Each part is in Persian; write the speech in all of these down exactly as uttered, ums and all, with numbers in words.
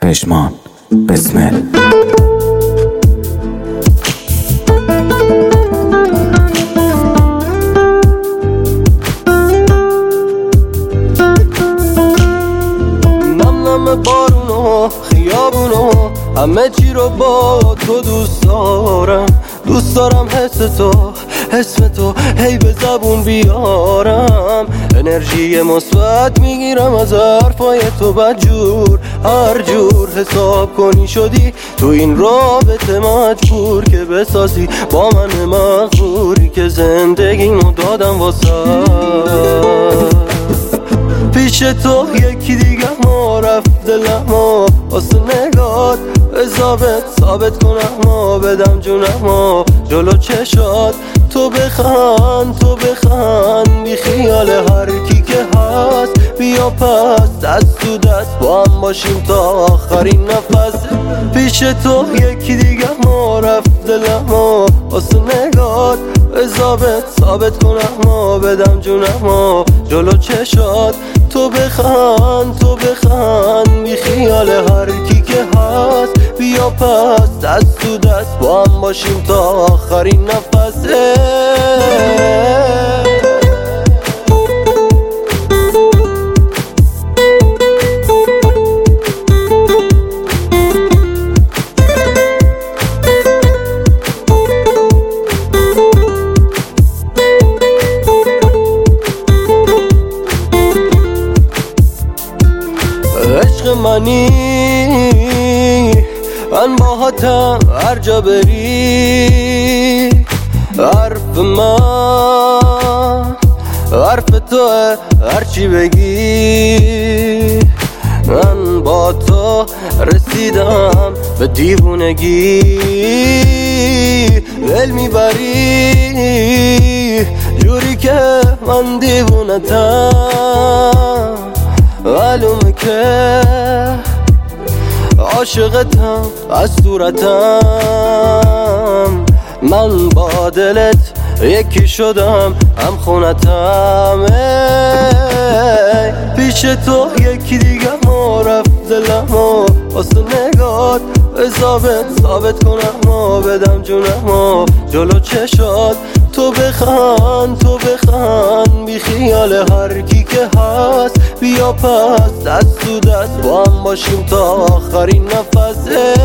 پشمان بسمل. نم نم بارونو خیابونو همه چی رو با تو دوست دارم، دوست دارم حس تو اسم تو هی به زبون بیارم. انرژی مثبت میگیرم از حرفای تو بدجور، هر جور حساب کنی شدی تو این رابطه مجبور که بسازی با من مغروری که زندگیمو دادم واسه پیش تو. یکی دیگه ما رفت دلمو واسه نگات ثابت ثابت کنم ما بدم جونم جلو چشات. تو بخند تو بخند بی خیال هر کی که هست، بیا پس دست تو دست با هم باشیم تا آخرین نفس. پیش تو یکی دیگه ما رفت دلمو واسه نگات ثابت ثابت کنم ما بدم جونم جلو چشات. تو بخند تو بخند بی خیال هر کی که هست، بیا پس دست تو دست با هم باشیم تا آخرین نفسه. عشق منی من باهاتم هر جا بری، حرف من حرف توه هر چی بگی. من با تو رسیدم به دیوونگی، دل میبری جوری که من دیوونتم. معلومه که عاشقتم از صورتم، من با دلت یکی شدم هم خونتم. پیش تو یکی دیگه ما رفت دلمو واسه نگات ثابت ثابت کنم ما بدم جونم جلو چشات. تو بخند تو بخند بی خیال هر کی که هست، بیا پس دست تو دست با هم باشیم تا آخرین نفسه.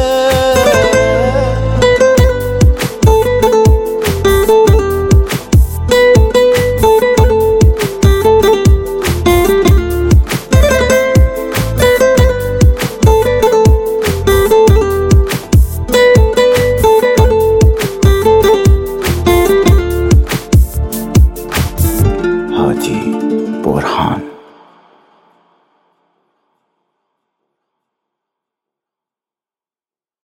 هادی برهان.